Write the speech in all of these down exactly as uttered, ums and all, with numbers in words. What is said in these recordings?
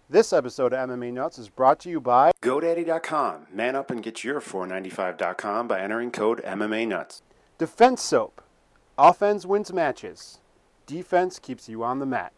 This episode of M M A Nuts is brought to you by GoDaddy dot com. Man up and get your four ninety-five dot com by entering code M M A Nuts. Defense Soap. Offense wins matches. Defense keeps you on the mat.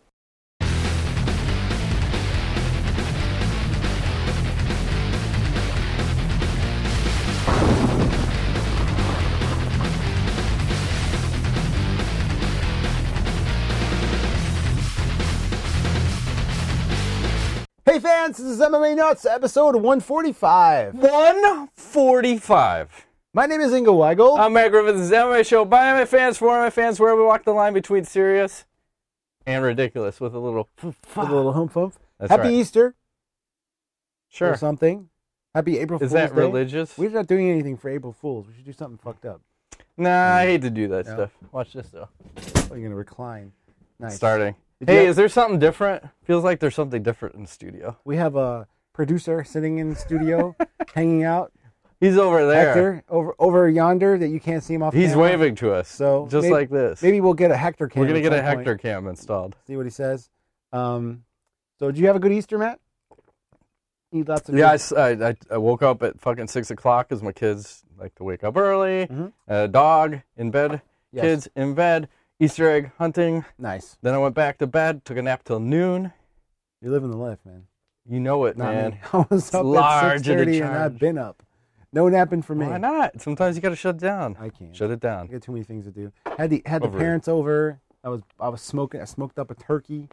Hey fans, this is M M A Nuts, episode one forty-five. one forty-five. My name is Ingo Weigel. I'm Matt Griffith. This is the M M A Show by M M A fans, for M M A fans, where we walk the line between serious and ridiculous with a little... With a little humph humph. That's Happy right. Easter. Sure. Or something. Happy April Is Fool's that Day. religious? We're not doing anything for April Fools. We should do something fucked up. Nah, I hate to do that No. stuff. Watch this, though. Oh, you're going to recline. Nice. Starting. Did Hey, you- is there something different? Feels like there's something different in the studio. We have a producer sitting in the studio, hanging out. He's over there. Hector, over over yonder that you can't see him off He's camera. waving to us. So just maybe- like this. Maybe we'll get a Hector cam. We're going to at get a some Hector point. cam installed. See what he says. Um, so, did you have a good Easter, Matt? Eat lots of Yeah, I, good- s- I- I- I woke up at fucking six o'clock because my kids like to wake up early. Mhm. A dog in bed. Yes. Kids in bed. Easter egg hunting. Nice. Then I went back to bed, took a nap till noon. You're living the life, man. You know it, Not man. me. I was up large at and six thirty in and charge. I've been up. No napping for me. Why not? Sometimes you got to shut it down. I can't. Shut it I down. got too many things to do. Had the had the Over it. parents over. I was I was smoking. I smoked up a turkey.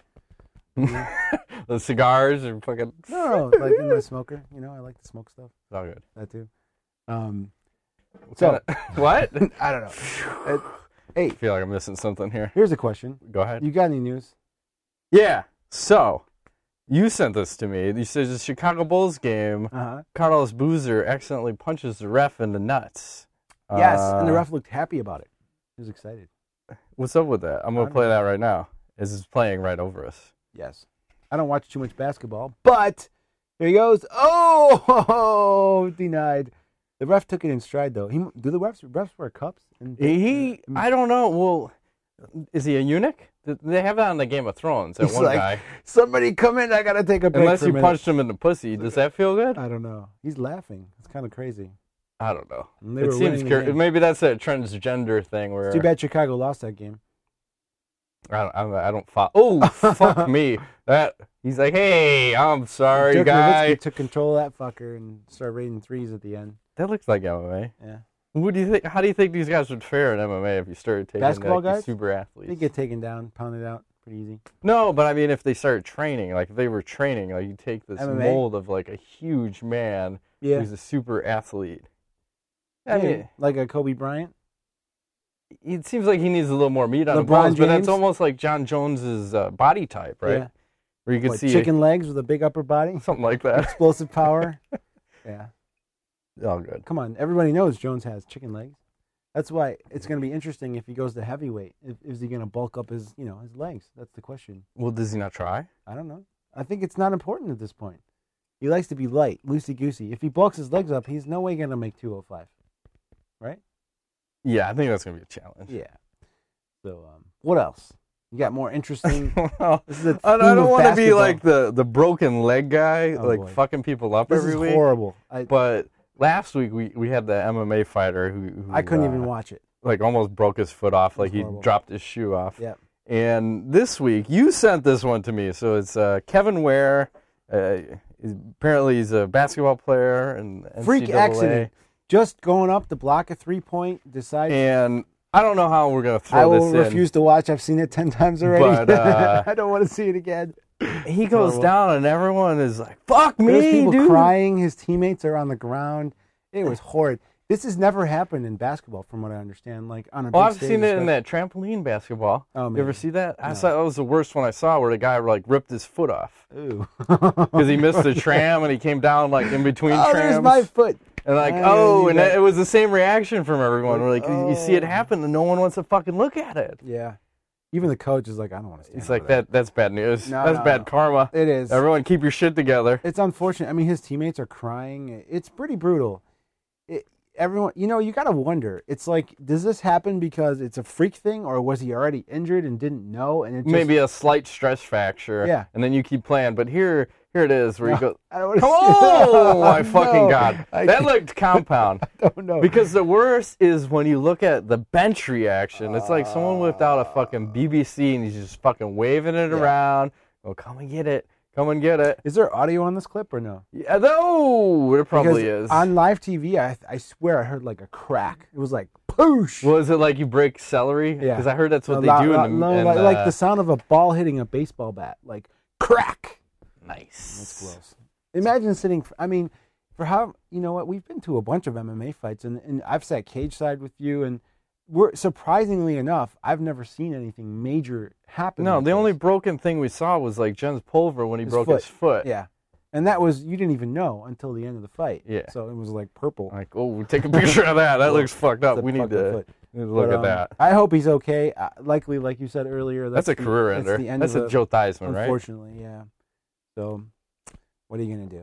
The cigars are fucking. No, no, like in my smoker. You know, I like to smoke stuff. It's all good. That too. Um, What So- kinda- what? I don't know. Uh, hey, I feel like I'm missing something here. here's a question. Go ahead. You got any news? Yeah. So, you sent this to me. You said the Chicago Bulls game. Uh huh. Carlos Boozer accidentally punches the ref in the nuts. Yes, and the Uh, ref looked happy about it. He was excited. What's up with that? I'm I gonna don't play know. that right now. This is playing right over us. Yes. I don't watch too much basketball, but here he goes. Oh, denied. The ref took it in stride, though. He, do the refs, refs wear cups? And, He, I don't know. Well, is he a eunuch? They have that on the Game of Thrones. That He's one like, guy. Somebody come in. I got to take a break Unless for a you minute. punched him in the pussy, does that feel good? I don't know. He's laughing. It's kind of crazy. I don't know. And they It were seems winning the cur- game. maybe that's a transgender thing where It's too bad Chicago lost that game. I don't. I don't, I don't follow. Oh, fuck me! That he's like, hey, I'm sorry, Dirk guy. Nowitzki took control of that fucker and started raiding threes at the end. That looks like M M A. Yeah. What do you think? How do you think these guys would fare in M M A if you started taking Basketball like, these guys? super They athletes? get taken down, pounded out pretty easy. No, but I mean, if they started training, like if they were training, like you take this M M A? mold of like a huge man Yeah. who's a super athlete. I Yeah, mean, like a Kobe Bryant. it seems like he needs a little more meat on the LeBron bones, but that's James? almost like John Jones's uh, body type, right? Yeah. Where you could What, see chicken legs with a big upper body, something like that. explosive power. Yeah. All good. Come on, everybody knows Jones has chicken legs. That's why it's going to be interesting if he goes to heavyweight. If, is he going to bulk up his, you know, his legs? That's the question. Well, does he not try? I don't know. I think it's not important at this point. He likes to be light, loosey goosey. If he bulks his legs up, he's no way going to make two oh five, right? Yeah, I think that's gonna be a challenge. Yeah. So, um, what else? You got more interesting? Well, This is a I, I theme don't of want to be basketball. like the, the broken leg guy, Oh, like boy. fucking people up This every is week. horrible. I, But last week we, we had the M M A fighter who, who I couldn't uh, even watch it. like almost broke his foot off, like he horrible. dropped his shoe off. Yeah. And this week you sent this one to me, so it's uh, Kevin Ware. Uh, he's, apparently he's a basketball player and Freak accident. Just going up to block a three point, decide. And I don't know how we're gonna throw I will this refuse to watch. I've seen it ten times already. But, uh, I don't want to see it again. in. He goes Horrible. down, and everyone is like, "Fuck me, There's people dude!" crying. His teammates are on the ground. It was horrid. This has never happened in basketball, from what I understand. Like on a Well, big I've stage, seen it in especially- that trampoline basketball. Oh, You man. ever see that? I No. saw that was the worst one I saw, where the guy like ripped his foot off Ooh. because he missed the tram and he came down like in between Oh, trams. there's my foot. And like, I oh, knew and that. it was the same reaction from everyone. We're like, you- you see it Oh. happen, and no one wants to fucking look at it. Yeah. Even the coach is like, I don't want to stand. He's over like, that. That's bad news. No, that's no, bad no. karma. It is. Everyone, keep your shit together. It's unfortunate. I mean, his teammates are crying. It's pretty brutal. It, everyone, you know, you got to wonder. It's like, does this happen because it's a freak thing, or was he already injured and didn't know? And it just, maybe a slight stress fracture. Yeah. And then you keep playing. But here, here it is where No, you go. I don't wanna Come see on, that. my fucking No, God! I That can't- looked compound. I don't know. Because the worst is when you look at the bench reaction. It's like someone whipped out a fucking B B C and he's just fucking waving it Yeah. around. Oh, come and get it. Come and get it. Is there audio on this clip or no? Yeah, no, there probably Because is. on live T V, I I swear I heard like a crack. It was like poosh. Was it like you break celery? Yeah. Because I heard that's what A they lot- do. lot- in the, lo- in like, the, like the sound of a ball hitting a baseball bat, like crack. Nice. That's gross. Imagine sitting. I mean, for how you know what we've been to a bunch of M M A fights, and, and I've sat cage side with you, and we're surprisingly enough, I've never seen anything major happen. No, like the only this. broken thing we saw was like Jens Pulver when he His broke foot. his foot. Yeah, and that was you didn't even know until the end of the fight. Yeah. So it was like purple. Like, oh, take a picture of that. That looks fucked up. It's a We need fucking to, foot. need to look But, at um, that. I hope he's okay. Uh, likely, like you said earlier, That's, that's a the- career that's ender. the end That's of a the- Joe Theismann, right? Unfortunately, yeah. So, what are you gonna do?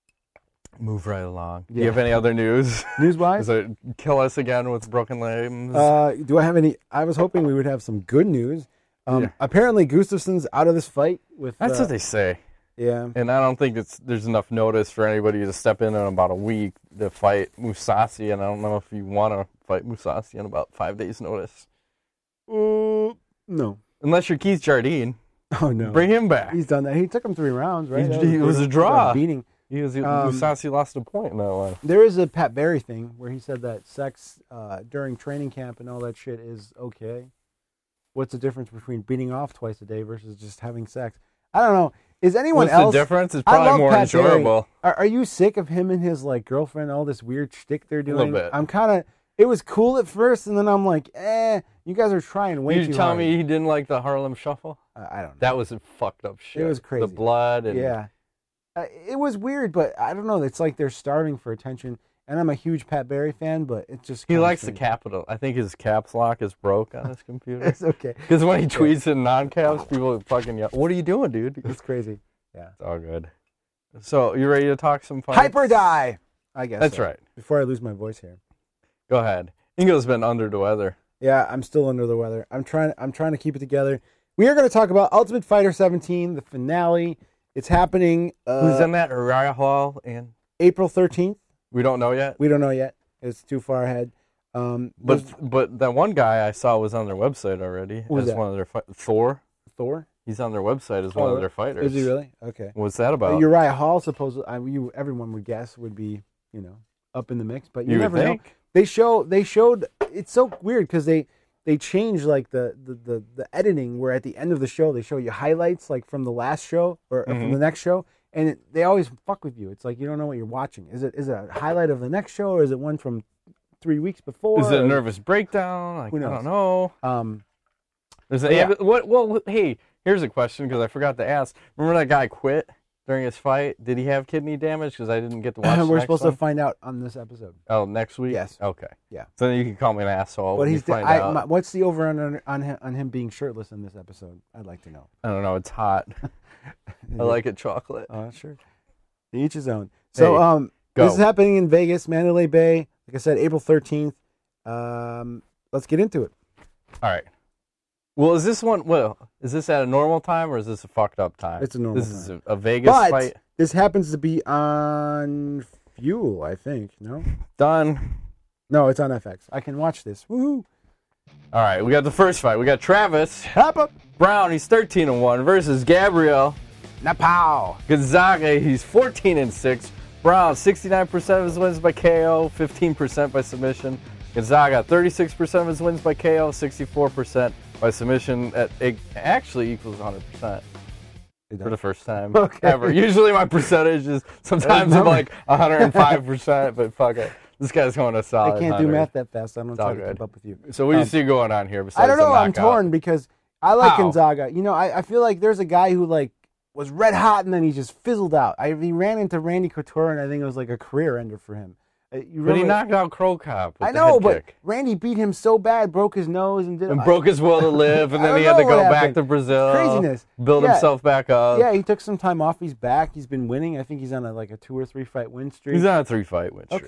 Move right along. Do Yeah. you have any other news? News-wise, Does it kill us again with broken limbs? uh, do I have any? I was hoping we would have some good news. Um, Yeah. Apparently, Gustafson's out of this fight. With That's uh, what they say. Yeah, And I don't think it's there's enough notice for anybody to step in in about a week to fight Musasi, and I don't know if you want to fight Musasi in about five days' notice. uh, no. Unless you're Keith Jardine. Oh no, Bring him back. he's done that. He took him three rounds, right? He- That he was a that draw. beating. He was, Um, Musasi lost a point in that one. There is a Pat Barry thing where he said that sex uh, during training camp and all that shit is okay. What's the difference between beating off twice a day versus just having sex? I don't know. Is anyone What's else? the difference? It's I probably love more Pat Barry. enjoyable. Are, are you sick of him and his like girlfriend? All this weird shtick they're doing. little bit. I'm kind of. It was cool at first, and then I'm like, eh. You guys are trying way You too tell hard. me he didn't like the Harlem Shuffle? Uh, I don't know. That was some fucked up shit. It was crazy. The blood and Yeah, uh, it was weird, but I don't know. It's like they're starving for attention. And I'm a huge Pat Barry fan, but it's just he kinda likes the strange. capital. I think his caps lock is broke on his computer. It's okay. Because when he tweets in non-caps, people fucking yell, "What are you doing, dude?" It's It's crazy. Yeah. all good. So you ready to talk some fights? Hyper die. I guess That's so. right. Before I lose my voice here. Go ahead. Ingo's been under the weather. Yeah, I'm still under the weather. I'm trying. I'm trying to keep it together. We are going to talk about Ultimate Fighter seventeen, the finale. It's happening uh, Who's in that? Uriah Hall and April thirteenth. we don't know yet. We don't know yet. It's too far ahead. Um, But there's but that one guy I saw was on their website already Who's as that? one of their fi- Thor. Thor. He's on their website as one Oh, of their fighters. Is he really? Okay. What's that Uh, about? Uriah Hall, supposedly, I, you everyone would guess would be, you know, up in the mix, but you, You would never know. think? They show. They showed. It's so weird because they they change like the, the the the editing where at the end of the show they show you highlights like from the last show or, or from Mhm. the next show, and it, they always fuck with you. It's like you don't know what you're watching. Is it is it a highlight of the next show or is it one from three weeks before? Is it a or- nervous breakdown? Like, Who I knows? don't know. Um, There's But a, yeah. what? Well, hey, here's a question because I forgot to ask. Remember that guy quit during his fight? Did he have kidney damage? Because I didn't get to watch. the we're next supposed one. to find out on this episode. Oh, next week. Yes. Okay. Yeah. So then you can call me an asshole. But when you he's find I, out. my, what's the over on on him, on him being shirtless in this episode? I'd like to know. I don't know. It's hot. I like it chocolate. Uh, sure. To each his own. So Hey, um, go. this is happening in Vegas, Mandalay Bay. Like I said, April thirteenth. Um, let's get into it. All right. Well, is this one? Well, is this at a normal time or is this a fucked up time? It's a normal This is time. a, a Vegas But fight. this happens to be on Fuel, I think. No, Done. no, it's on F X. I can watch this. Woohoo! All right. We got the first fight. We got Travis Hop up, Brown. He's thirteen and one versus Gabriel Napow. Gonzaga. He's fourteen and six. Brown, sixty-nine percent of his wins by K O, fifteen percent by submission. Gonzaga, thirty-six percent of his wins by K O, sixty-four percent by submission. At, it actually equals one hundred percent for the first time Okay. ever. Usually my percentage is, sometimes I'm Remember- like one hundred five percent, but fuck it. This guy's going to solid I can't do one hundred. math that fast. I don't all try to good. keep up with you. So what do you Um, see going on here besides I don't know. the I'm knockout? torn because I like How? Gonzaga. You know, I, I feel like there's a guy who like was red hot and then he just fizzled out. I, he ran into Randy Couture and I think it was like a career ender for him. Uh, you But he remember- knocked out Crow Cop with I the know, head but kick. Randy beat him so bad, broke his nose and did. And broke his will to live, and I then don't he had to know go what back happened. to Brazil. Craziness. Build Yeah. himself back up. Yeah, he took some time off. He's back. He's been winning. I think he's on a, like a two or three fight win streak. He's on a three fight win streak. Okay.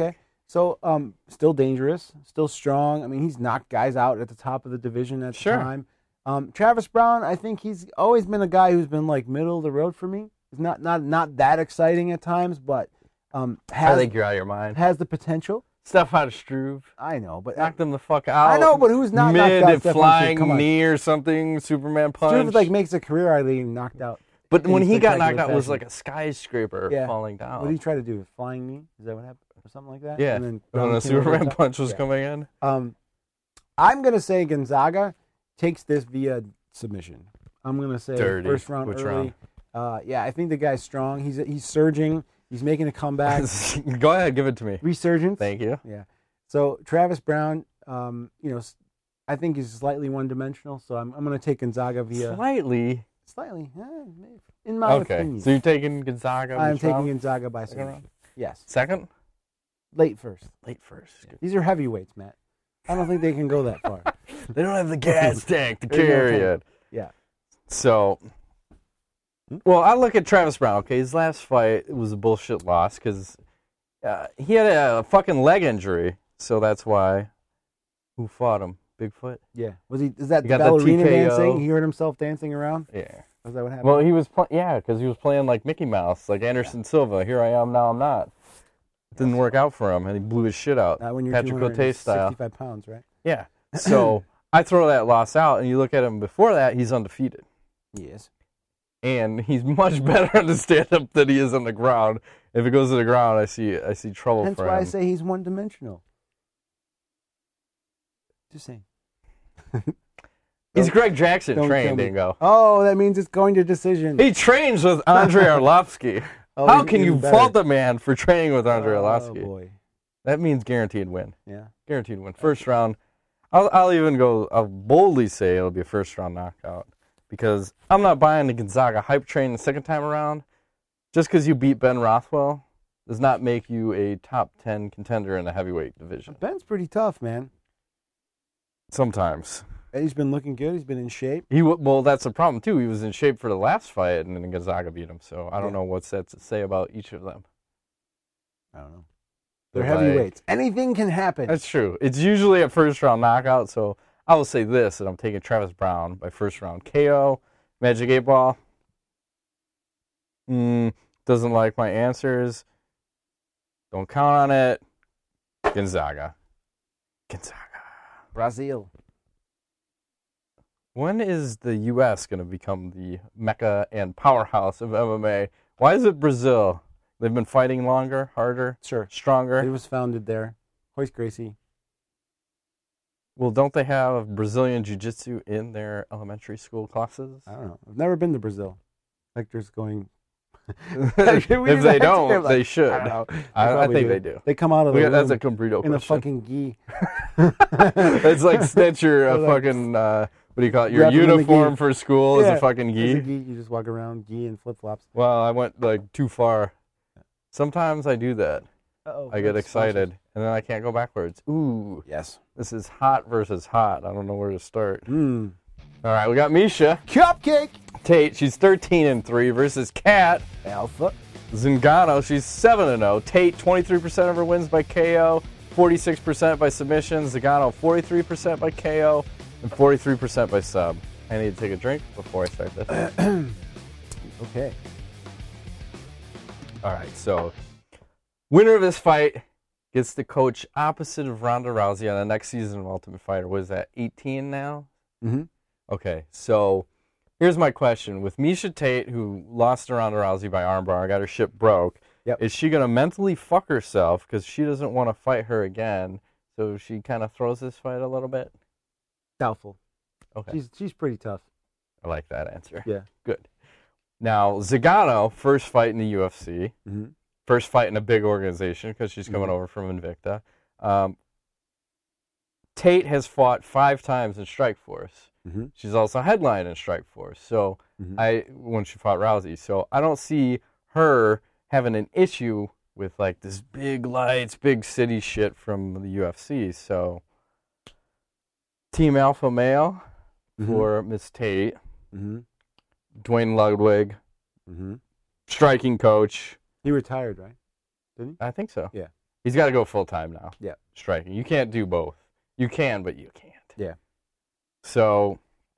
So, um, still dangerous, still strong. I mean, he's knocked guys out at the top of the division at Sure. the time. Um, Travis Brown, I think he's always been a guy who's been like middle of the road for me. He's not not not that exciting at times, but um, has I think you're out of your mind. has the potential. Stefan Struve. I know, but Knocked him the fuck out. I know, but who's not knocked Mid out Stefan Struve? flying Come on. knee or something, Superman punch. Struve like makes a career out of being knocked out. but in when he got spectacular knocked out, it was fashion. like a skyscraper Yeah. falling down. What did he try to do? Flying knee? Is that what happened? Or something like that? Yeah. And then when Brown the came over Superman the top? punch was Yeah. coming in. Um, I'm gonna say Gonzaga takes this via submission. I'm gonna say Dirty. first round Which early. round? Uh, yeah, I think the guy's strong. He's he's surging. He's making a comeback. Go ahead, give it to me. Resurgence. Thank you. Yeah. So Travis Brown, um, you know, s- I think he's slightly one dimensional. So I'm I'm gonna take Gonzaga via Slightly. slightly. eh, maybe, in my Okay. opinion. So you're taking Gonzaga? I'm which taking round? Gonzaga by Second submission. round? Yes. Second? Late first. Late first. Good. These are heavyweights, Matt. I don't think they can go that far. They don't have the gas tank to There's no carry tank. it. Yeah. So, well, I look at Travis Brown. Okay, his last fight was a bullshit loss because uh, he had a fucking leg injury. So that's why. Who fought him? Bigfoot? Yeah. Was he? Is that He got the ballerina T K O. dancing? He heard himself dancing around. Yeah. Was that what happened? Well, he was pl- yeah, because he was playing like Mickey Mouse, like Anderson Silva. Here I am, now I'm not. Didn't work out for him, and he blew his shit out. Not when you're Patrick Cote style. sixty-five pounds, right? Yeah. So I throw that loss out, and you look at him before that, he's undefeated. Yes. And he's much better on the stand-up than he is on the ground. If it goes to the ground, I see I see trouble Hence for why him. I say he's one-dimensional. Just saying. He's Greg Jackson Don't trained, tell me. Dingo. Oh, that means it's going to decision. He trains with Andrei Arlovsky. Oh, How he's can even you better. fault the man for training with Andrei Oh Arlovsky? boy. That means guaranteed win. Yeah. Guaranteed win. First round. I'll, I'll even go, I'll boldly say it'll be a first round knockout because I'm not buying the Gonzaga hype train the second time around. Just because you beat Ben Rothwell does not make you a top ten contender in the heavyweight division. Ben's pretty tough, man. Sometimes. And he's been looking good. He's been in shape. He w- Well, that's the problem, too. He was in shape for the last fight, and then Gonzaga beat him. So I don't Yeah. know what's that to say about each of them. I don't know. They're But, like, heavyweights. Anything can happen. That's true. It's usually a first round knockout, so I will say this, that I'm taking Travis Brown by first round K O. Magic eight Ball. Mm, doesn't like my answers. Don't count on it. Gonzaga. Gonzaga. Brazil. When is the U S going to become the mecca and powerhouse of M M A? Why is it Brazil? They've been fighting longer, harder, Sure. stronger. It was founded there. Hoist Gracie. Well, don't they have Brazilian Jiu-Jitsu in their elementary school classes? I don't know. I've never been to Brazil. Hector's going. if We they didn't have to don't, go, like, they should. I don't know. I, I probably think do. they do. They come out of the We got, room that's a Comprito in a question. fucking gi. It's like snatch your uh, Like, fucking, uh, what do you call it, your wrap 'em in the uniform gi. for school is Yeah, a fucking It's gi. a gi. You just walk around gi and flip flops. Well, I went like too far. Sometimes I do that. Uh-oh. I get that's excited, sponsors. and then I can't go backwards. Ooh, Yes. this is hot versus hot. I don't know where to start. Hmm. All right, we got Misha Cupcake. Tate. She's thirteen and three versus Kat Alpha. Zingano. She's seven and zero. Tate twenty-three percent of her wins by K O, forty-six percent by submission. Zingano forty-three percent by K O, and forty-three percent by sub. I need to take a drink before I start this. Okay. All right, so winner of this fight gets to coach opposite of Ronda Rousey on the next season of Ultimate Fighter. What is that, eighteen now? Mm-hmm. Okay, so here's my question. With Misha Tate, who lost to Ronda Rousey by armbar, got her shit broke, Yep. is she going to mentally fuck herself because she doesn't want to fight her again, so she kind of throws this fight a little bit? Doubtful. Okay, She's she's pretty tough. I like that answer. Yeah. Good. Now, Zingano, first fight in the U F C. Mm-hmm. First fight in a big organization because she's coming Mhm. over from Invicta. Um, Tate has fought five times in Strikeforce. Mm-hmm. She's also headlined in Strikeforce. So Mhm. I when she fought Rousey, so I don't see her having an issue with like this big lights, big city shit from the U F C. So Team Alpha Male Mhm. for Miss Tate, Mm-hmm. Dwayne Ludwig, Mm-hmm. striking coach. He retired, right? I think so. Yeah. He's got to go full time now. Yeah. Striking. You can't do both. You can, but you can't. Yeah. So,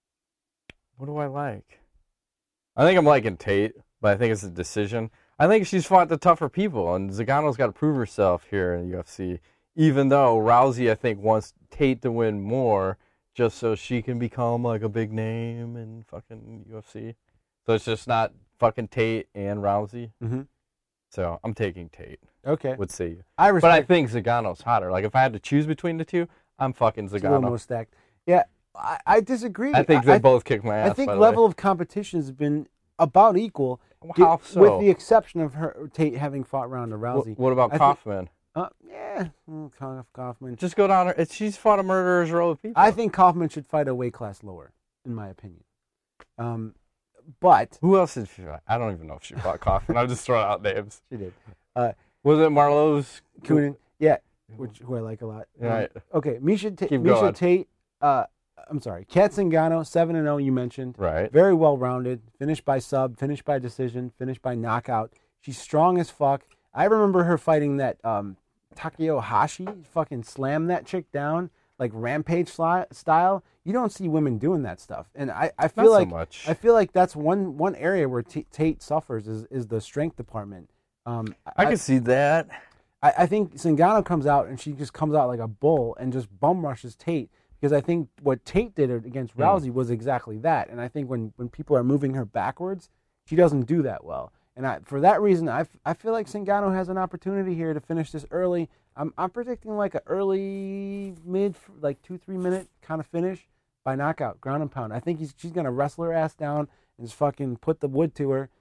what do I like? I think I'm liking Tate, but I think it's a decision. I think she's fought the tougher people, and Zagano's got to prove herself here in U F C, even though Rousey, I think, wants Tate to win more just so she can become, like, a big name in fucking U F C. So it's just not fucking Tate and Rousey. Mm-hmm. So I'm taking Tate. Okay. Would say you. I respect. But I think Zagano's hotter. Like, if I had to choose between the two, I'm fucking It's a little Zagano. more stacked. Yeah, I, I disagree. I think they I, both kick my ass, I think by the level way. of competition has been about equal, How di- so? with the exception of her Tate having fought Ronda Rousey. What, what about I Kaufman? Think, uh, yeah, mm, Kauf- Kaufman. Just go down. Her, she's fought a murderer's row of people. I think Kaufman should fight a weight class lower, in my opinion. Um, but Who else did she fight? I don't even know if she fought Kaufman. I'm just throwing out names. she did. Uh, Was it Marlowe's? Coonan, yeah, which who I like a lot. Um, Right. Okay, Misha, Ta- Keep Misha going. Tate. Uh, I'm sorry, Kat Zingano, seven and zero. You mentioned. Right. Very well rounded. Finished by sub. Finished by decision. Finished by knockout. She's strong as fuck. I remember her fighting that um, Takeo Hashi. Fucking slammed that chick down like rampage sli- style. You don't see women doing that stuff, and I, I feel Not so like much. I feel like that's one one area where T- Tate suffers is is the strength department. Um, I can see that. I, I think Zingano comes out and she just comes out like a bull and just bum rushes Tate, because I think what Tate did against Rousey was exactly that. And I think when, when people are moving her backwards, she doesn't do that well. And I, for that reason, I, f- I feel like Zingano has an opportunity here to finish this early. I'm I'm predicting like an early, mid, like two, three minute kind of finish by knockout, ground and pound. I think he's, she's going to wrestle her ass down and just fucking put the wood to her.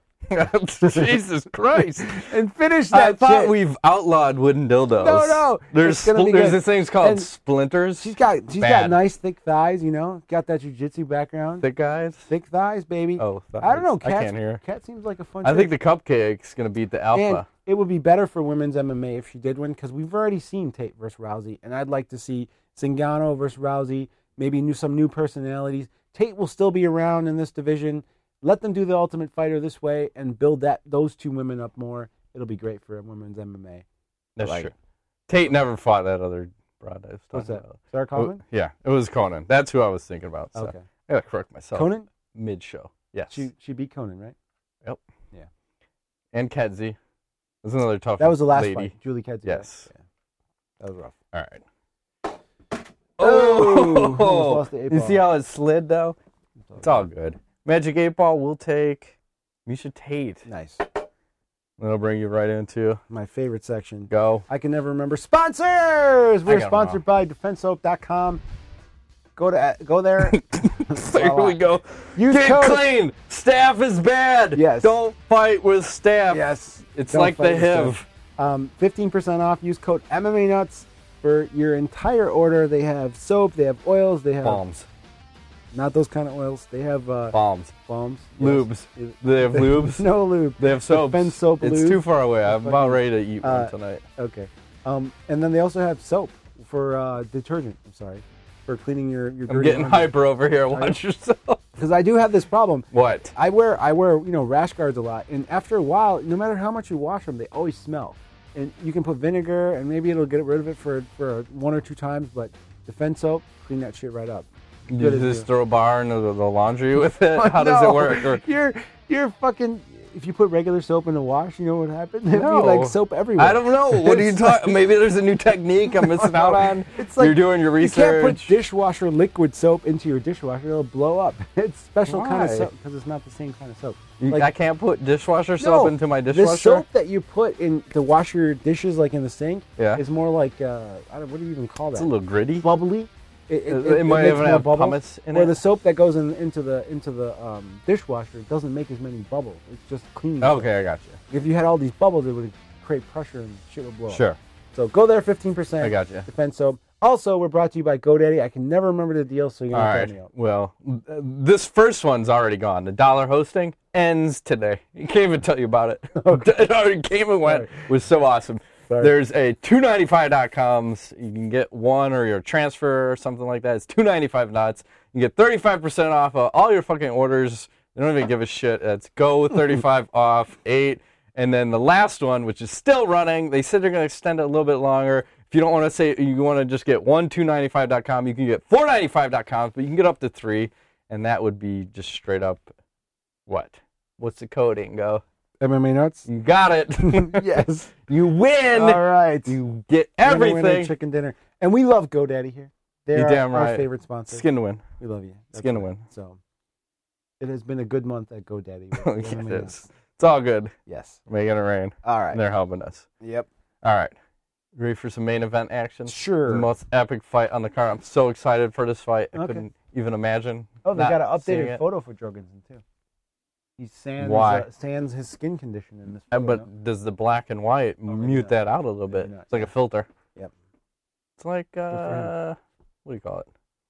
Jesus Christ. And finish I that thought shit. we've outlawed wooden dildos. No, no. There's, It's gonna spl- be there's good. these things called And splinters. She's got she's got Bad. nice thick thighs, you know. Got that jiu-jitsu background. Thick guys. Thick thighs, baby. Oh, I don't know. I Kat, can't hear. Kat seems like a fun. I chick. think the cupcake's going to beat the alpha. And it would be better for women's M M A if she did win, because we've already seen Tate versus Rousey, and I'd like to see Zingano versus Rousey. Maybe new some new personalities. Tate will still be around in this division. Let them do the Ultimate Fighter this way and build that those two women up more. It'll be great for women's M M A. That's like true. Tate never fought that other broad I was What's talking that? about. Sarah Kaufman? Oh, yeah, it was Conan. That's who I was thinking about. So Okay. I got to correct myself. Conan? Mid-show. Yes. She she beat Conan, right? Yep. Yeah. And Kedzie. That's another tough That was the last lady. fight. Julie Kedzie. Yes. Yeah. That was rough. All right. Oh! Almost lost the eight You ball. see how it slid, though? It's all good. Magic eight Ball, we'll take Misha Tate. Nice. That'll bring you right into My favorite section. go. I can never remember sponsors. We're got 'em sponsored by defense soap dot com. Go to go there. Here we go. Use Get code- clean. Staff is bad. Yes. Don't fight with staff. Yes. It's Don't like fight the with H I V. stuff. Um, fifteen percent off. Use code M M A Nuts for your entire order. They have soap. They have oils. They have Bombs. not those kind of oils. They have uh, Bombs. balms. Yes. Lubes. They have lubes. No lube. They have soaps. Defense soap It's lube. too far away. I'm Fucking- about ready to eat uh, one tonight. Okay. Um, and then they also have soap for uh, detergent. I'm sorry, for cleaning your your. I'm getting hyper over here. Watch yourself. Because I do have this problem. What? I wear I wear you know rash guards a lot, and after a while, no matter how much you wash them, they always smell. And you can put vinegar, and maybe it'll get rid of it for for one or two times. But Defense soap, clean that shit right up. You Good as just new. throw a bar into the, the laundry with it? How does it No. work? Or, You're you're fucking. If you put regular soap in the wash, you know what happens? It'd No. be like soap everywhere. I don't know. What are you It's talking? Maybe there's a new technique I'm missing out on. It's like You're doing your You can't put research. dishwasher liquid soap into your dishwasher; it'll blow up. It's special kind of Why? soap because it's not the same kind of soap. You- Like- I can't put dishwasher soap No, into my The dishwasher. soap that you put in to wash your dishes, like in the sink, Yeah. is more like uh, I don't, what do you even call that? It's a little gritty. Bubbly. It, It- it might makes even more have bubble. pumice in Where it. the soap that goes in, into the into the um, dishwasher doesn't make as many bubbles. It's just clean. soap. Okay, I got you. If you had all these bubbles, it would create pressure and shit would blow up. Sure. So go there, fifteen percent. I got you. Defense soap. Also, we're brought to you by GoDaddy. I can never remember the deal, so you're All gonna right. help me out. Well, uh, this first one's already gone. The dollar hosting ends today. I can't even tell you about it. It already came and went. Sorry. It was so awesome. Sorry. There's a two ninety-five dot coms. You can get one or your transfer or something like that. It's two ninety-five nuts. You get thirty-five percent off of all your fucking orders. They don't even give a shit. It's go thirty-five off eight. And then the last one, which is still running, they said they're going to extend it a little bit longer. If you don't want to say you want to just get one two ninety-five dot com, you can get four ninety-five dot com, but you can get up to three, and that would be just straight up what? What's the coding? Go. M M A Nuts? You got it. Yes. You win. All right. You get everything. Winner, winner, chicken dinner. And we love GoDaddy here. They're You're our, damn right. our favorite sponsor. Skin to win. We love you. That's Skin to right. win. So it has been a good month at GoDaddy. Yeah, it is. It's all good. Yes. Making it rain. All right. And they're helping us. Yep. All right. Ready for some main event action? Sure. The most epic fight on the card. I'm so excited for this fight. I Okay. couldn't even imagine. Oh, they not got an seeing updated it. photo for Jorgensen, too. He sans, Why? Uh, sans his skin condition in this Uh, photo. But does the black and white Oh, maybe mute not. that out a little bit? Maybe not, It's like a yeah. filter. Yep. It's like, for uh, what do you call it?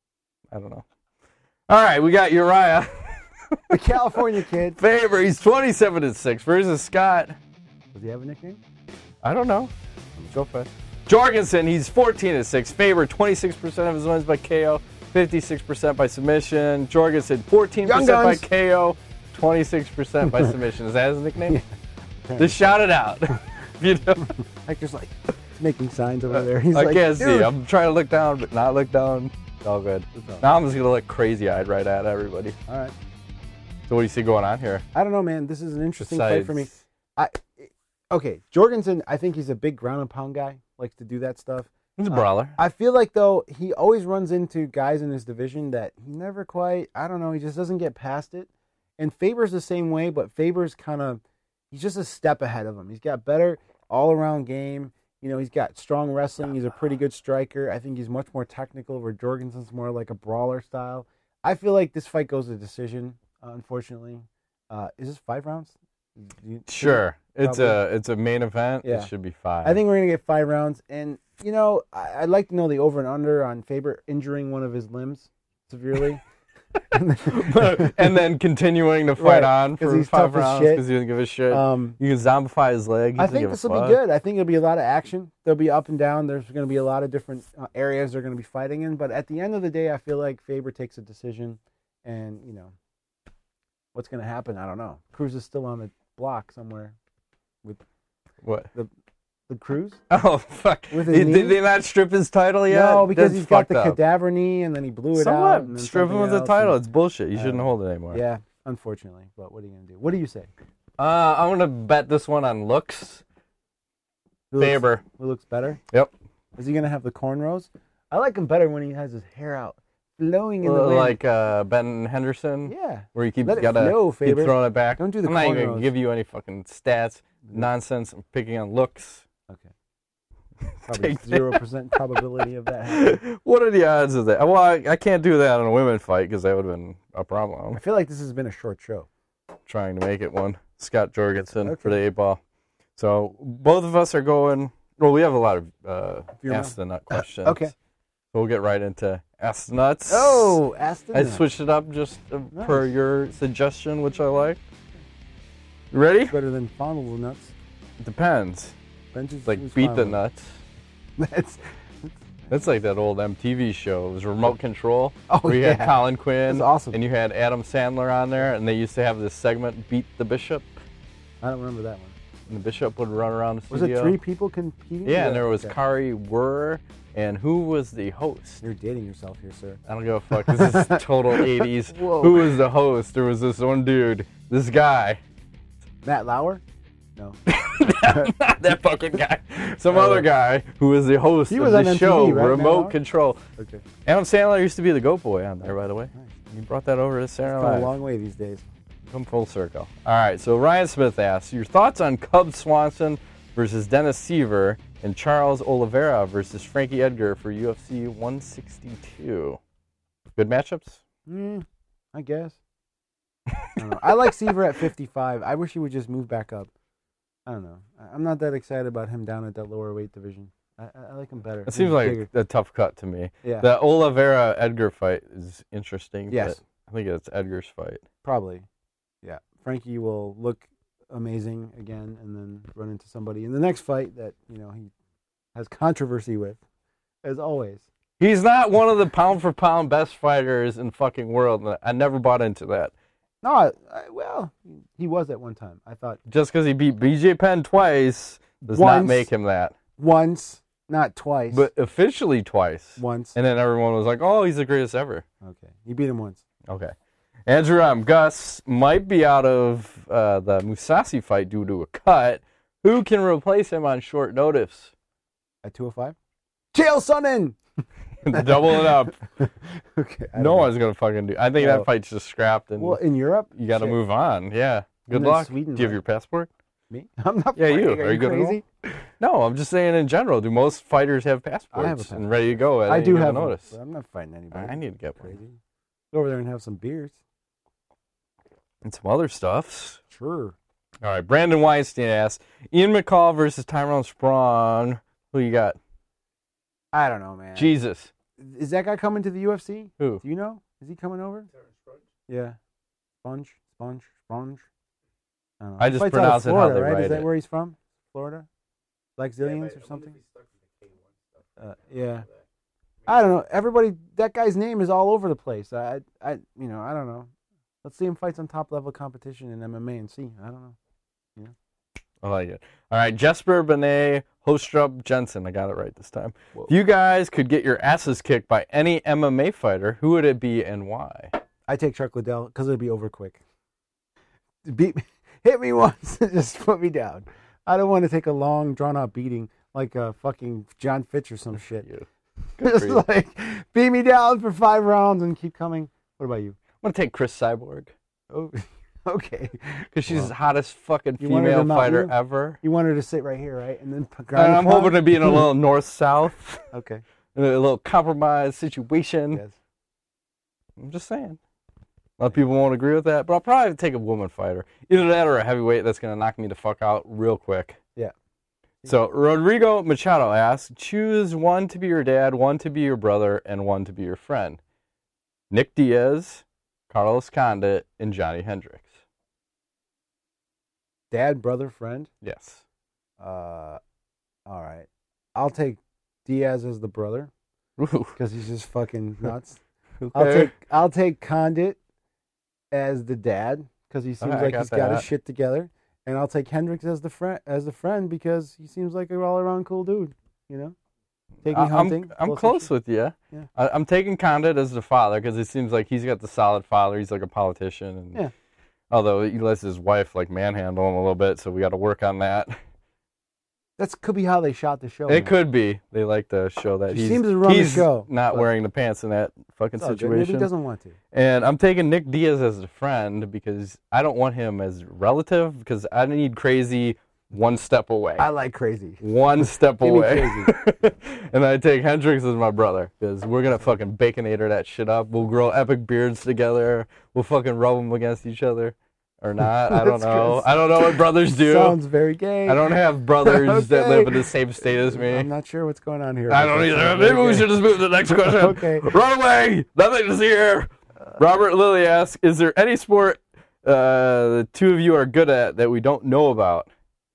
I don't know. All right, we got Uriah The California kid. Faber. He's twenty-seven and six versus Scott. Does he have a nickname? I don't know. Go for it. Jorgensen, he's fourteen and six. Faber, twenty-six percent of his wins by K O, fifty-six percent by submission. Jorgensen, fourteen percent Young by Guns. K O, twenty-six percent by submission. Is that his nickname? Just shout it out. If you don't, Hector's like making signs over there. He's I like, can't see. "Dude." I'm trying to look down, but not look down. It's all good. It's all Now I'm just going to look crazy-eyed right at everybody. All right. So what do you see going on here? I don't know, man. This is an interesting Besides, fight for me. I okay, Jorgensen. I think he's a big ground and pound guy. Likes to do that stuff. He's a Uh, brawler. I feel like though he always runs into guys in his division that he never quite. I don't know. He just doesn't get past it. And Faber's the same way, but Faber's kind of he's just a step ahead of him. He's got better all around game. You know, he's got strong wrestling. He's a pretty good striker. I think he's much more technical. Where Jorgensen's more like a brawler style. I feel like this fight goes to decision. Uh, unfortunately, uh, is this five rounds? Do you- Sure. It's Probably. a it's a main event. Yeah. It should be five. I think we're gonna get five rounds, and you know, I, I'd like to know the over and under on Faber injuring one of his limbs severely, and then, and then continuing to fight Right, on 'cause for he's five tough as rounds shit. because he doesn't give a shit. um, You can zombify his leg. He I doesn't think give a this will be fuck. good. I think it'll be a lot of action. There'll be up and down. There's going to be a lot of different uh, areas they're going to be fighting in. But at the end of the day, I feel like Faber takes a decision, and you know, what's going to happen? I don't know. Cruz is still on the block somewhere with What? the Cruz. Oh fuck! With his Did, knee? did they not strip his title yet? No, because That's he's got fucked the up. cadaver knee, and then he blew it So out. what? and then Strip him something with the else, title. and- It's bullshit. You I shouldn't don't hold it anymore. Yeah, unfortunately. But what are you gonna do? What do you say? Uh, I'm gonna bet this one on looks. Who looks- Faber. Who looks better? Yep. Is he gonna have the cornrows? I like him better when he has his hair out, flowing in the Well, wind. like uh, Ben Henderson. Yeah. Where you keep Let it gotta flow, keep Faber. throwing it back. Don't do the I'm not even cornrows. gonna give you any fucking stats. Nonsense. I'm picking on looks. Okay. Probably Take zero percent probability of that happening. What are the odds of that? Well, I, I can't do that in a women fight because that would have been a problem. I feel like this has been a short show. Trying to make it one. Scott Jorgensen Okay. for the eight ball. So both of us are going. Well, we have a lot of uh, Fear ask the nut questions. okay. So we'll get right into ask the nuts. Oh, Aston. I switched it up just uh, Nice. per your suggestion, which I like. You ready? Better than fondle the nuts. It depends. Benches Like is beat the fondle. nuts. That's That's like that old M T V show. It was Remote Control. Oh, where you had yeah. Colin Quinn. That's awesome. And you had Adam Sandler on there, and they used to have this segment, Beat the Bishop. I don't remember that one. And the bishop would run around the Was studio. it three people competing? Yeah, and there was Okay. Kari Wurr, and who was the host? You're dating yourself here, sir. I don't give a fuck. This is total eighties. Whoa. Who was the host? There was this one dude, this guy. Matt Lauer? No. Not that fucking guy. Some Oh, other yeah. guy who was the host He of was the on M T V, show, right, Matt Remote Lauer? Control. Okay. Adam Sandler used to be the goat boy on there, by the way. Nice. He brought that over to Saturday It's Night come a Live. long way these days. Come full circle. All right, so Ryan Smith asks, your thoughts on Cub Swanson versus Dennis Seaver and Charles Oliveira versus Frankie Edgar for U F C one sixty-two. Good matchups? Mm, I guess. I, don't know. I like Seaver at fifty-five. I wish he would just move back up. I don't know. I- I'm not that excited about him down at that lower weight division. I, I, I like him better. It seems He's like bigger. a tough cut to me. Yeah, The Oliveira Edgar fight is interesting. Yes. But I think it's Edgar's fight. probably. Yeah, Frankie will look amazing again, and then run into somebody in the next fight that you know he has controversy with, as always. He's not one of the pound for pound best fighters in fucking world. and I never bought into that. No, I, I, well, he was at one time. I thought Just because he beat B J Penn twice does Once. not make him that. once, not twice. But officially twice. once. And then everyone was like, oh, he's the greatest ever. Okay, you beat him once. Okay. Andrew M. Gus might be out of uh, the Musasi fight due to a cut. Who can replace him on short notice? At two oh five? Chael Sonnen! Double it up. Okay. I No don't know. one's going to fucking do I think No. that fight's just scrapped, and Well, in Europe? you got to Shit. move on. Yeah. Good And then luck. Sweden, do you have right? your passport? Me? I'm not Yeah, you. fighting. Are you good to go? crazy? No, I'm just saying in general. Do most fighters have passports I have a passport. and ready to go at I any do given have one, notice? but I'm not fighting anybody. I need to get one. Crazy. Go over there and have some beers. And some other stuffs. Sure. All right, Brandon Weinstein asks, Ian McCall versus Tyrone Sprong. Who you got? I don't know, man. Jesus. Is that guy coming to the U F C? Who? Do you know? Is he coming over? Yeah. Sponge, Sponge, Sponge. I, don't know. I He just fights out of pronounce it how Florida, they right? write Is that it. where he's from? Florida? Like Zillions or something? Uh, yeah. I don't know. Everybody, that guy's name is all over the place. I, I, you know, I don't know. Let's see him fight some top level competition in M M A and see. I don't know. Yeah. I like it. All right, Jesper Benet Hostrup Jensen. I got it right this time. Whoa. If you guys could get your asses kicked by any M M A fighter, who would it be and why? I take Chuck Liddell because it'll be over quick. Beat me, hit me once, and just put me down. I don't want to take a long, drawn-out beating like a fucking John Fitch or some shit. You. Good Just for you. like beat me down for five rounds and keep coming. What about you? I'm going to take Chris Cyborg Oh, okay. because she's Well, the hottest fucking you wanted female to mount fighter you? ever. You want her to sit right here, right? And then p- And grind I'm upon? hoping to be in a little north-south, Okay. in a little compromise situation. Yes. I'm just saying. A lot of people won't agree with that, but I'll probably take a woman fighter. Either that or a heavyweight that's going to knock me the fuck out real quick. Yeah. So Rodrigo Machado asks, choose one to be your dad, one to be your brother, and one to be your friend. Nick Diaz, Carlos Condit, and Johnny Hendricks. Dad, brother, friend. Yes. Uh, all right. I'll take Diaz as the brother Ooh, because he's just fucking nuts. okay. I'll take I'll take Condit as the dad because he seems I like got he's got his that. shit together, and I'll take Hendricks as the friend as the friend because he seems like an all around cool dude. You know, take me I- hunting. I'm, I'm go close fishing. with you. Yeah. I, I'm taking Condit as the father because it seems like he's got the solid father. He's like a politician. And Yeah. Although he lets his wife like manhandle him a little bit, so we got to work on that. That could be how they shot the show. It man. could be. They like to show that He he's, seems to run the he's show, not but- wearing the pants in that fucking It's all good. Maybe situation. he doesn't want to. And I'm taking Nick Diaz as a friend because I don't want him as relative because I need crazy one step away. I like crazy. One step Give me away. And I take Hendricks as my brother because we're going to fucking baconator that shit up. We'll grow epic beards together. We'll fucking rub them against each other. Or not. I don't That's know. gross. I don't know what brothers do. Sounds very gay. I don't have brothers that Okay. live in the same state as me. I'm not sure what's going on here. I but don't that either. sounds Maybe very we gay. should just move to the next question. Okay. Run away. Nothing to see here. Robert Lilly asks, is there any sport uh, the two of you are good at that we don't know about?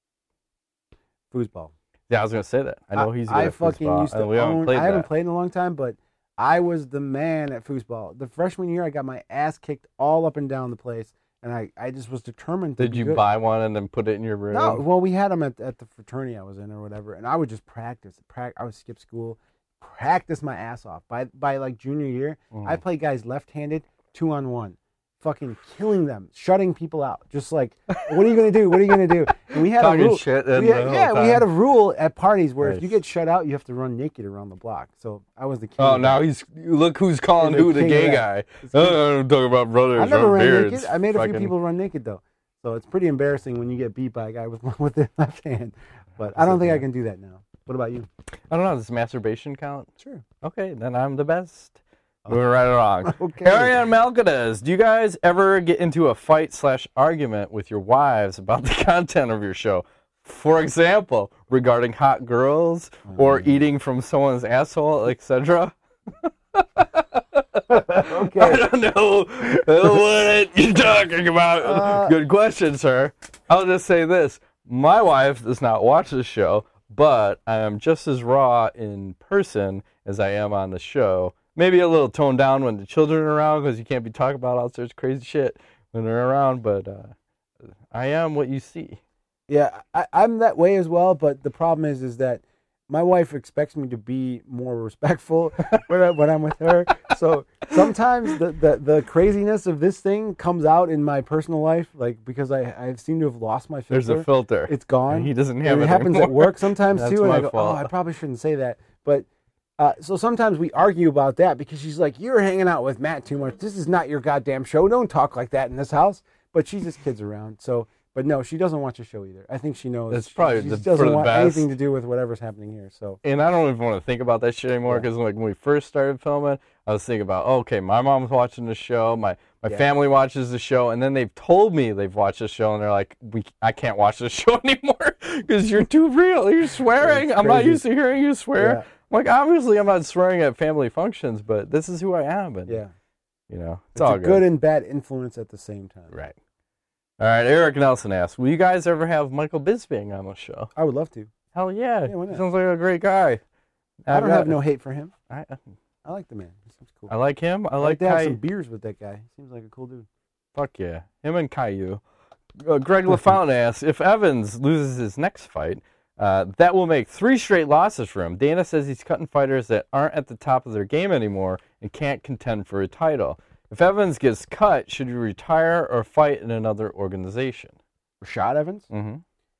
Foosball. Yeah, I was going to say that. I know he's good I at fucking foosball, used to and we haven't own. played I haven't that. played in a long time, but I was the man at foosball. The freshman year, I got my ass kicked all up and down the place, and I, I just was determined to Did be you good. buy one and then put it in your room? No, well, we had them at at the fraternity I was in or whatever, and I would just practice. Prac- I would skip school, practice my ass off. By by like junior year, Mm. I played guys left-handed, two on one, fucking killing them, shutting people out. Just like, what are you gonna do? What are you gonna do? And we had Talking a rule. shit we and had- the whole yeah, we time. had a rule at parties where if you Nice. get shut out, you have to run naked around the block. So I was the king. Oh, of now that. he's look who's calling You're the who the king gay of guy. that. It's Oh, I'm talking about brothers. I never or ran beards. naked. I made a few Fucking- people run naked though. So it's pretty embarrassing when you get beat by a guy with with their left hand. But I don't think I can do that now. What about you? I don't know. Does masturbation count? Sure. Okay, then I'm the best. Moving right along. Okay. Ariane Malcadez, do you guys ever get into a fight slash argument with your wives about the content of your show? For example, regarding hot girls or eating from someone's asshole, et cetera? Okay. I don't know what you're talking about. Uh, Good question, sir. I'll just say this. My wife does not watch the show, but I am just as raw in person as I am on the show. Maybe a little toned down when the children are around because you can't be talking about all sorts of crazy shit. when they're around, but uh, I am what you see. Yeah, I, I'm that way as well. But the problem is, is that my wife expects me to be more respectful when, I, when I'm with her. So sometimes the, the, the craziness of this thing comes out in my personal life, like because I I seem to have lost my filter. There's a filter. It's gone. And he doesn't have and it. It happens anymore. at work sometimes That's too. And my I go, fault. oh, I probably shouldn't say that. But uh, so sometimes we argue about that because she's like, you're hanging out with Matt too much. This is not your goddamn show. Don't talk like that in this house. But she just kids around. So. But no, she doesn't watch the show either. I think she knows. That's probably she the, just doesn't for the want best. anything to do with whatever's happening here. So, and I don't even want to think about that shit anymore because yeah. like when we first started filming, I was thinking about, oh, okay, my mom's watching the show, my my yeah. family watches the show, and then they've told me they've watched the show, and they're like, we I can't watch the show anymore because you're too real. You're swearing. I'm not used to hearing you swear. Yeah. Like obviously, I'm not swearing at family functions, but this is who I am, and yeah, you know, it's it's, all a good. good and bad influence at the same time. Right. All right, Eric Nelson asks, will you guys ever have Michael Bisping on the show? I would love to. Hell yeah. yeah why not? Sounds like a great guy. I don't got, have no hate for him. I I like the man. He seems cool. I like him. I I'd like like to have Kai. some beers with that guy. Seems like a cool dude. Fuck yeah. Him and Caillou. Uh, Greg LaFountain asks, if Evans loses his next fight, uh, that will make three straight losses for him. Dana says he's cutting fighters that aren't at the top of their game anymore and can't contend for a title. If Evans gets cut, should he retire or fight in another organization? Rashad Evans? Mm-hmm.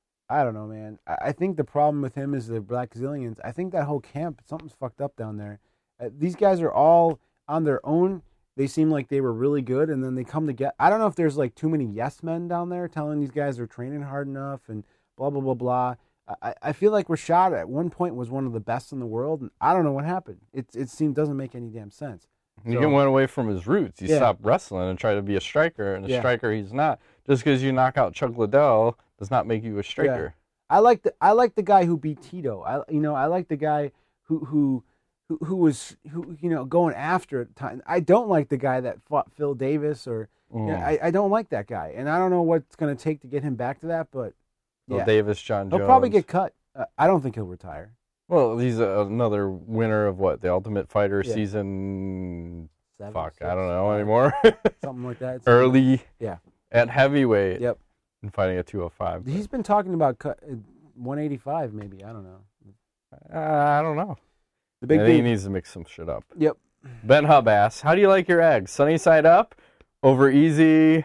I don't know, man. I, I think the problem with him is the Black Zillions. I think that whole camp, something's fucked up down there. Uh, these guys are all on their own. They seem like they were really good, and then they come together. I don't know if there's like too many yes men down there telling these guys they're training hard enough and blah, blah, blah, blah. I, I feel like Rashad at one point was one of the best in the world, and I don't know what happened. It, it seemed doesn't make any damn sense. He So, went away from his roots. He yeah. stopped wrestling and tried to be a striker, and a Yeah. striker he's not. Just because you knock out Chuck Liddell does not make you a striker. I like the I like the guy who beat Tito. I you know I like the guy who who who, who was who you know going after it. Time. I don't like the guy that fought Phil Davis or Mm. you know, I I don't like that guy, and I don't know what it's going to take to get him back to that. But Phil yeah. Davis, John Jones. He'll probably get cut. Uh, I don't think he'll retire. Well, he's a, another winner of what? The Ultimate Fighter Yeah. season. Seven, Fuck, six, I don't know five, anymore. something like that. It's- Early. Yeah. At heavyweight. Yep. And fighting at two oh five. He's been talking about cut, uh, one eighty-five, maybe. I don't know. Uh, I don't know. The big I think he dude. needs to mix some shit up. Yep. Ben Hub asks, how do you like your eggs? Sunny side up, over easy,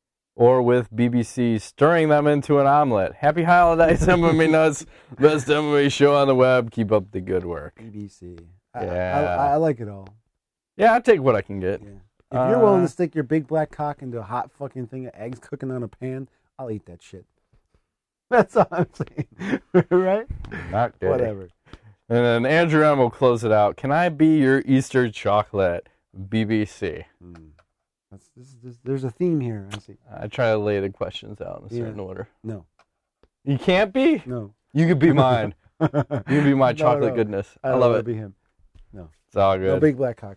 or with B B C stirring them into an omelet? Happy holidays, M M A Nuts. Best M M A show on the web. Keep up the good work. B B C. I, Yeah. I, I, I like it all. Yeah, I'll take what I can get. Yeah. If you're willing Uh, to stick your big black cock into a hot fucking thing of eggs cooking on a pan, I'll eat that shit. That's all I'm saying. Right? Not good. Whatever. And then Andrew M will close it out. Can I be your Easter chocolate? B B C. Mm. That's, this, this, there's a theme here. I see. I try to lay the questions out in a Yeah. certain order. No. You can't be? No. You could be mine. You can be my No, chocolate no. goodness. I, I don't love wanna it. be him. No. It's all No good. big black cock.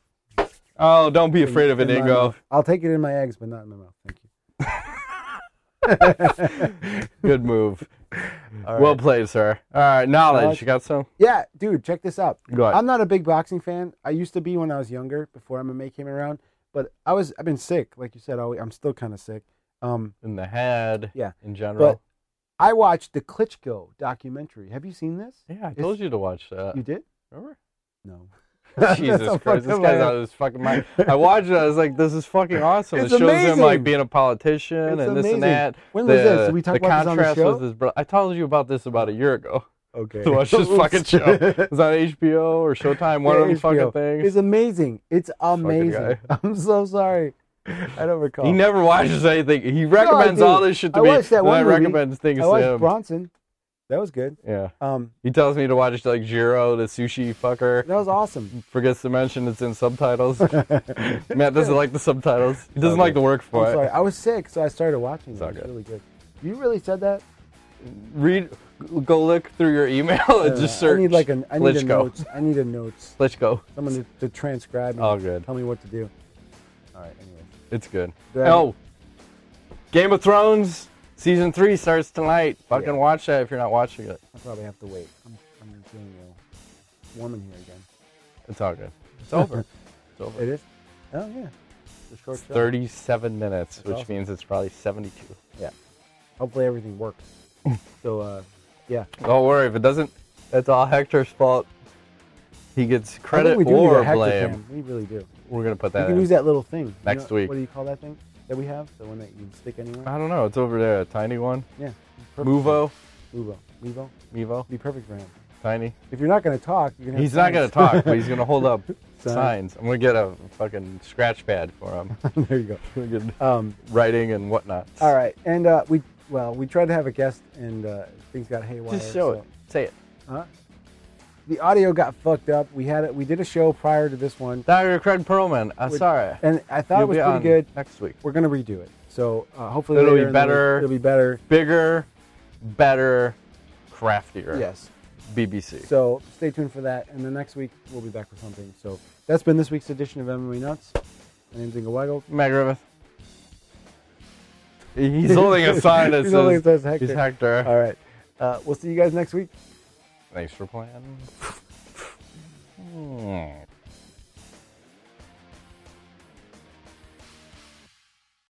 Oh, don't be afraid of it, In my Ingo. mouth. I'll take it in my eggs, but not in my mouth. Thank you. Good move. All Well right. played, sir. All right, knowledge. Knowledge. You got some? Yeah, dude, check this out. Go ahead. I'm not a big boxing fan. I used to be when I was younger, before M M A came around. But I was, I've been sick, like you said. Always, I'm still kind of sick. Um, In the head. Yeah. In general. but I watched the Klitschko documentary. Have you seen this? yeah, I it's- told you to watch that. You did? Remember? No. Jesus That's so Christ, this fucking guy's weird. out of his fucking mind. I watched it. I was like, "This is fucking awesome." It's it shows him amazing. like being a politician It's and this amazing. and that. When the, was this? Did we talk the about this on the contrast show? with his brother. I told you about this about a year ago. Okay. To watch this fucking show. It was on H B O or Showtime. One Yeah, of them H B O. fucking things. It's amazing. It's amazing. guy. I'm so sorry. I don't recall. He never watches anything. He recommends do. all this shit to I me. watched that and one I movie. recommend things I to watched him. Bronson. That was good. Yeah. Um, He tells me to watch like Jiro, the sushi fucker. that was awesome. Forgets to mention it's in subtitles. Matt doesn't like the subtitles. He doesn't Okay. like the work for I'm it. sorry. I was sick, so I started watching it. It's all It was good. really good. You really said that? Read, go look through your email and Uh, just search. I need like an. I need a Klitschko. notes. I need a notes. Let's go. Someone to, to transcribe. And All good. Tell me what to do. All right. Anyway. It's good. Do I- Oh, Game of Thrones season three starts tonight. Fucking Yeah. watch that if you're not watching it. I probably have to wait. I'm, I'm feeling ill. Warm in here again. It's all good. It's over. It's over. It is. Oh yeah. The short show? thirty-seven minutes, That's which awesome. means it's probably seventy-two. Yeah. Hopefully everything works. so, uh, yeah. Don't worry, if it doesn't, that's all Hector's fault. He gets I credit think we do need or a Hector blame. cam. We really do. We're going to put You that can in. use that little thing. You Next know- week. What do you call that thing that we have? The one that you can stick anywhere? I don't know. It's over there, a tiny one. Yeah. perfect Movo. for him. Movo. Mevo. Mevo. Be perfect for him. Tiny. If you're not going to talk, you're going to He's not going to talk, but he's going to hold up Signs. signs. I'm going to get a fucking scratch pad for him. There you go. We'll get Um, writing and whatnot. all right. And uh, we, well, we tried to have a guest and uh, things got haywire. Just show so- it. Say it. Huh? The audio got fucked up. We had it. We did a show prior to this one, Doctor Craig Perlman. I'm Which- sorry. and I thought You'll it was be pretty on good. next week. We're gonna redo it. So uh, hopefully It'll later be in the week, better. It'll be better. Bigger, better, craftier. Yes. B B C. So stay tuned for that. And then next week we'll be back with something. So that's been this week's edition of M M A Nuts. My name's Ingo Weigel. Meg Griffith. He's holding a sign that He's holding says it says Hector. he's Hector. All right. Uh, we'll see you guys next week. Thanks for playing. Hmm.